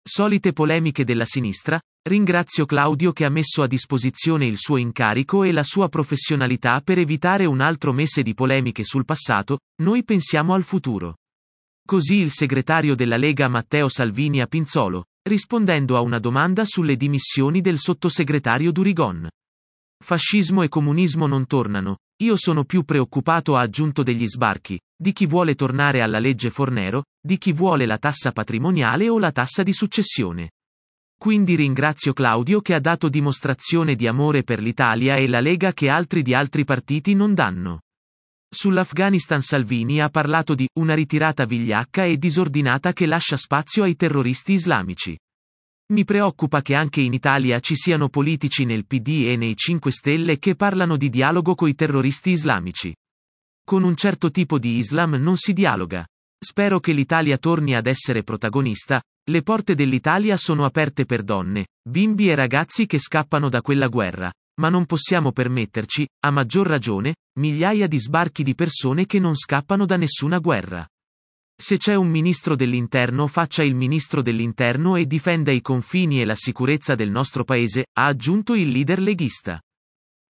Solite polemiche della sinistra? Ringrazio Claudio che ha messo a disposizione il suo incarico e la sua professionalità per evitare un altro mese di polemiche sul passato, noi pensiamo al futuro. Così il segretario della Lega Matteo Salvini a Pinzolo, rispondendo a una domanda sulle dimissioni del sottosegretario Durigon. Fascismo e comunismo non tornano, io sono più preoccupato, ha aggiunto, degli sbarchi, di chi vuole tornare alla legge Fornero, di chi vuole la tassa patrimoniale o la tassa di successione. Quindi ringrazio Claudio che ha dato dimostrazione di amore per l'Italia e la Lega che altri di altri partiti non danno. Sull'Afghanistan Salvini ha parlato di una ritirata vigliacca e disordinata che lascia spazio ai terroristi islamici. Mi preoccupa che anche in Italia ci siano politici nel PD e nei 5 Stelle che parlano di dialogo coi terroristi islamici. Con un certo tipo di Islam non si dialoga. Spero che l'Italia torni ad essere protagonista, le porte dell'Italia sono aperte per donne, bimbi e ragazzi che scappano da quella guerra, ma non possiamo permetterci, a maggior ragione, migliaia di sbarchi di persone che non scappano da nessuna guerra. Se c'è un ministro dell'interno, faccia il ministro dell'interno e difenda i confini e la sicurezza del nostro paese, ha aggiunto il leader leghista.